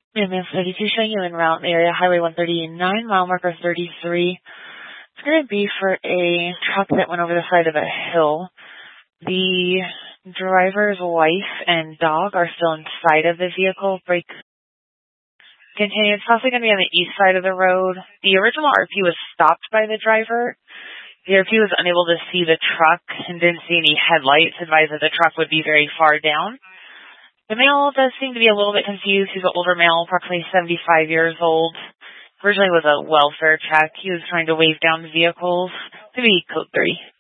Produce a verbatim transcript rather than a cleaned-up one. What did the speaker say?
Ambulance thirty-two showing you en route area Highway one thirty-nine, mile marker thirty-three. It's going to be for a truck that went over the side of a hill. The driver's wife and dog are still inside of the vehicle. Brake continue. It's possibly going to be on the east side of the road. The original R P was stopped by the driver. The R P was unable to see the truck and didn't see any headlights, advised that the truck would be very far down. The male does seem to be a little bit confused. He's an older male, approximately seventy-five years old. Originally was a welfare check. He was trying to wave down vehicles. Maybe code three.